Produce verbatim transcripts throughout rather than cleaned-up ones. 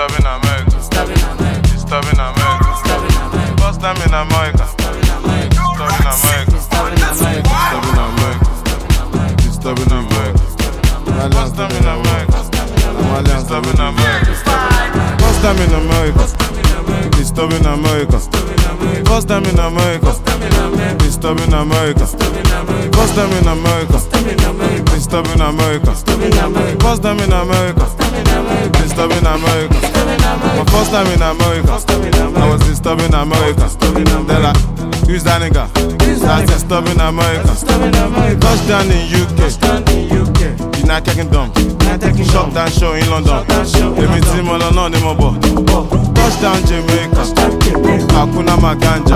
Disturbing America. Disturbing America. First time in America. Disturbing America. Disturbing America. Disturbing America. First time in America. Disturbing America. First time in America. Disturbing America. First time in America. Disturbing America. First time in America. Disturbing America. First time in America. Disturbing America. My first time in America, I was disturbing America. They're like, who's that nigga? That's disturbing America. Touchdown in U K, United Kingdom. Shop down show in London. Let me see my London in my boy. Touchdown Jamaica, Hakuna Maganja,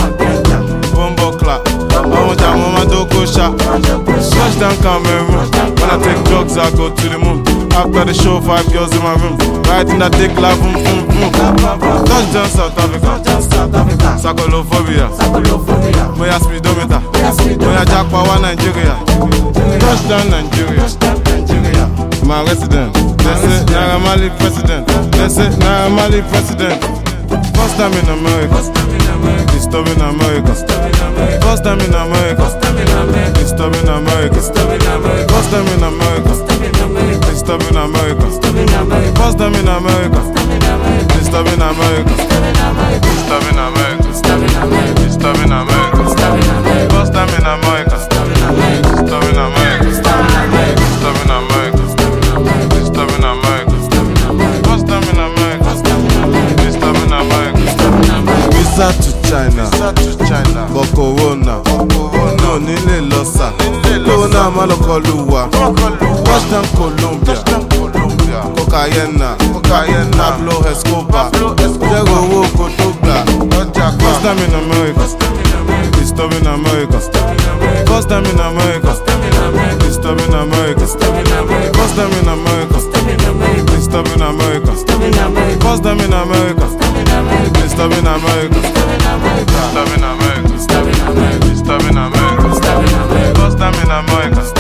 Bumbo clap. I want that mama do go shot. Touchdown Cameroon. When I take drugs, I go to the moon. After the show, five girls in my room. Riding that dick like boom, boom, boom. Touchdown South Africa. Sakolophobia. Moya speedometer. Moya Jack Power Nigeria. Touchdown Nigeria. My resident. They say Naira Marley president. They say Naira Marley president. First time in America. Disturbing America. First time in America. Disturbing America. First time in America. Disturbing America. First time in America. Disturbing America. Disturbing America. Disturbing America. First time in America. Disturbing America. Disturbing America. Disturbing America. First time in America. Disturbing America. Visa to China. For Corona. No nile losa. Corona malokoluwa. Touchdown Colombia. Cocaine. Pablo Escobar. Jego Cotobla. First time in America. Disturbing America. First time in America. Disturbing America. First time in America. Disturbing America. First time in America. Disturbing America. Disturbing America. Disturbing America. First time in America.